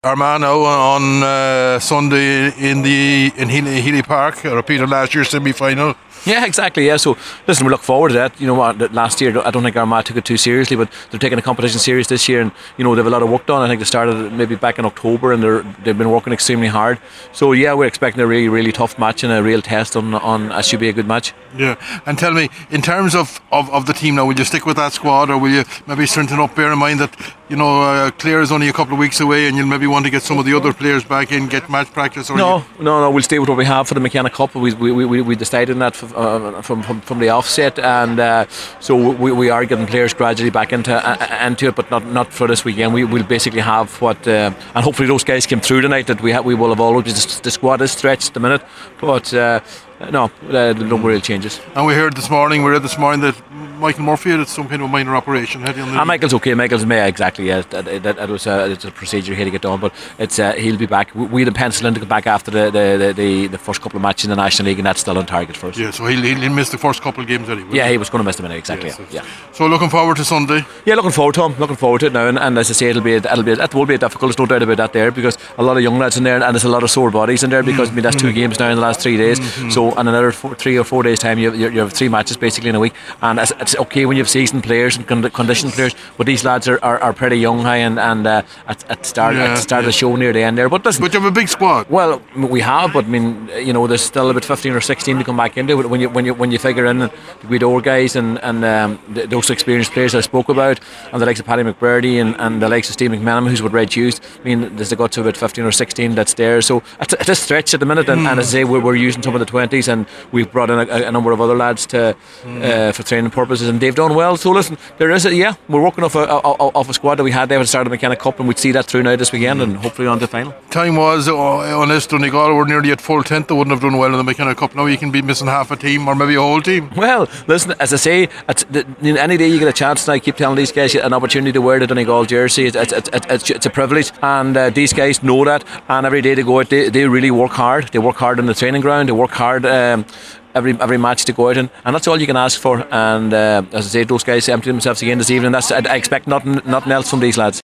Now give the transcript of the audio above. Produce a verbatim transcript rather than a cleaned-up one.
Armagh now on uh, Sunday in the in Healy, Healy Park, a repeat of last year's semi-final. Yeah, exactly. Yeah, so listen, we look forward to that. You know what? Last year, I don't think Armagh took it too seriously, but they're taking the competition serious this year, and you know they have a lot of work done. I think they started maybe back in October, and they're they've been working extremely hard. So yeah, we're expecting a really really tough match and a real test on on. It should be a good match. Yeah, and tell me, in terms of, of, of the team now, will you stick with that squad, or will you maybe strengthen up? Bear in mind that you know uh, Clare is only a couple of weeks away, and you'll maybe want to get some of the other players back in, get match practice. Or no, you... no, no. We'll stay with what we have for the McKenna Cup. We we we, we decided on that from, uh, from from from the offset, and uh, so we, we are getting players gradually back into uh, into it, but not not for this weekend. We will basically have what, uh, and hopefully those guys came through tonight. That we ha- we will have always the, the squad is stretched at the minute, but. Uh, No, uh, no real changes. And we heard this morning, we read this morning that Michael Murphy had some kind of a minor operation. Had he on the ah, Michael's okay. Michael's yeah, exactly. Yeah, that, that, that was a, it's a procedure he had to get done, but it's uh, he'll be back. We had penciled in to come back after the the, the, the the first couple of matches in the National League, and that's still on target for us. Yeah, so he'll, he'll miss the first couple of games anyway. Yeah, he was going to miss them anyway. Exactly. Yeah, so, yeah. So looking forward to Sunday. Yeah, looking forward to him. Looking forward to it now, and, and as I say, it'll be it'll be it will be difficult. There's no doubt about that there, because a lot of young lads in there, and there's a lot of sore bodies in there, because mm-hmm. I mean that's two games now in the last three days. Mm-hmm. So and another four, three or four days time, you, you, you have three matches basically in a week, and it's, it's okay when you have seasoned players and con- conditioned players, but these lads are, are, are pretty young, high, and, and uh, at, at start yeah, at the start yeah. of the show near the end there. But listen, but you have a big squad. Well, we have, but I mean, you know, there's still about fifteen or sixteen to come back into it when you when you when you figure in the Guido guys and and um, those experienced players I spoke about, and the likes of Paddy McBurdy and, and the likes of Steve McMenamin, who's with Red Hughes. I mean, there's got to about fifteen or sixteen that's there. So it's, it's a stretch at the minute, and, mm. and as I say, we're, we're using some of the twenties, and we've brought in a, a number of other lads to mm. uh, for training purposes, and they've done well. So listen, there is a yeah, we're working off a, a, off a squad that we had there at the start of the McKenna Cup, and we'd see that through now this weekend, mm. and hopefully on to the final. Time was uh, on this Donegal were nearly at full tent. They wouldn't have done well in the McKenna Cup. Now you can be missing half a team or maybe a whole team. Well, listen, as I say, it's, the, any day you get a chance, and I keep telling these guys an opportunity to wear the Donegal jersey. It's, it's, it's, it's, it's a privilege, and uh, these guys know that. And every day they go out, they, they really work hard. They work hard on the training ground. They work hard. Um, Every every match to go out in, and that's all you can ask for. And uh, as I say, those guys empty themselves again this evening. That's I, I expect nothing nothing else from these lads.